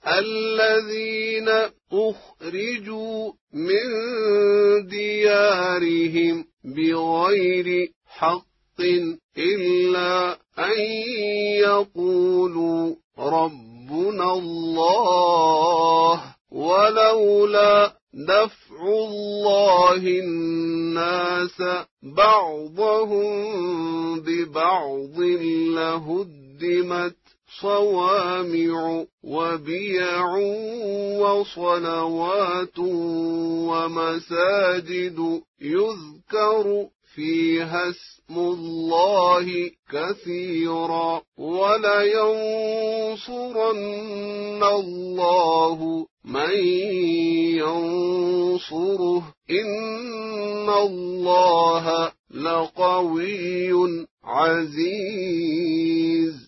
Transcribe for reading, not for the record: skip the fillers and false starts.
الذين أخرجوا من ديارهم بغير حق إلا أن يقولوا ربنا الله ولولا دفع الله الناس بعضهم ببعض لهدمت صوامع وبيع وصلوات ومساجد يذكر فيها اسم الله كثيرا ولينصرن الله من ينصره إن الله لقوي عزيز.